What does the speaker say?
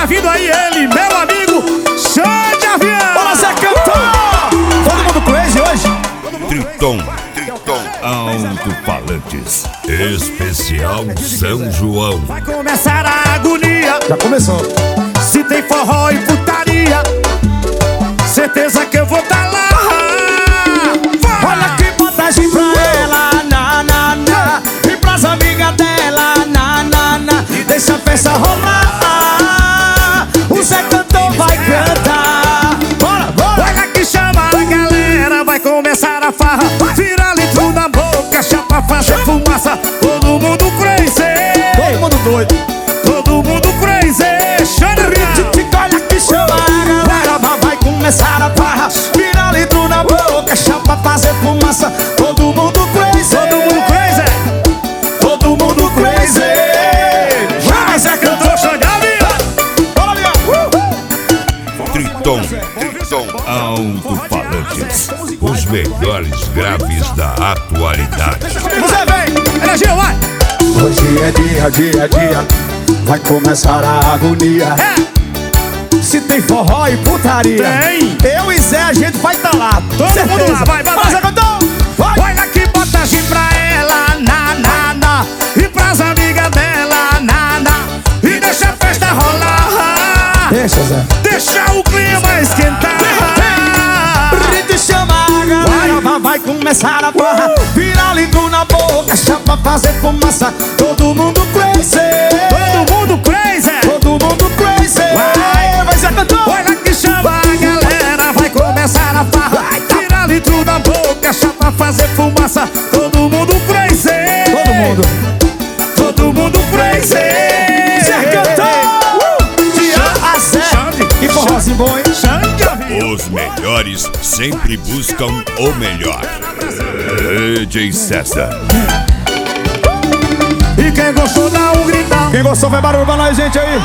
vindo aí ele, meu amigo Xande Avião. Bora, Zé Cantor! Todo mundo crazy hoje? Triton Alto-Falantes Especial São João. Vai começar a agonia. Já começou. Se tem forró e putaria, certeza que eu vou tá lá. Olha que botagem pra ela, na, na, na. E pras amigas dela, na, na, na. E deixa a festa rolar. O Zé Cantor vai cantar. Bora, bora. Olha que chama a galera, vai começar a farra. Vira litro na boca, chapa, fazer fumaça. Todo mundo crazy. Todo mundo doido. Todo mundo crazy. Xande Avião. Olha que chama a galera, vai começar a farra. Vira litro na boca, chapa, fazer fumaça. Todo mundo crazy. Todo mundo crazy. Todo mundo crazy. Vai, Zé Cantor, Xande Avião. Bora, Avião. Triton Alto-Falantes, os melhores graves da atualidade. Você vem, energia, vai. Hoje é dia, vai começar a agonia. Se tem forró e putaria, Tem. eu e Zé, a gente vai tá lá. Todo mundo lá, vai, vai, vai. Zé Cantor, vai. Olha que botagem pra ela, na, na, na. E pras amigas dela, na, na. E deixa a festa rolar. Deixa, Zé. Deixa o clima esquentar. Rito chama a galera, vai começar a farra. Vira litro na boca, chapa, fazer fumaça. Todo mundo crazy. Todo mundo crazy. Todo mundo crazy. Vai, Zé Cantor. Olha que chama a galera, vai começar a farra. Tira litro da boca, chapa, fazer fumaça. Todo mundo crazy. Todo mundo. Todo mundo crazy. Zé Cantor. De A a Z. Que forrozinho bom, hein? Xande Avião. Os melhores sempre buscam o melhor. DJ César. E quem gostou dá um gritão. Quem gostou, vai barulho pra nós, gente aí.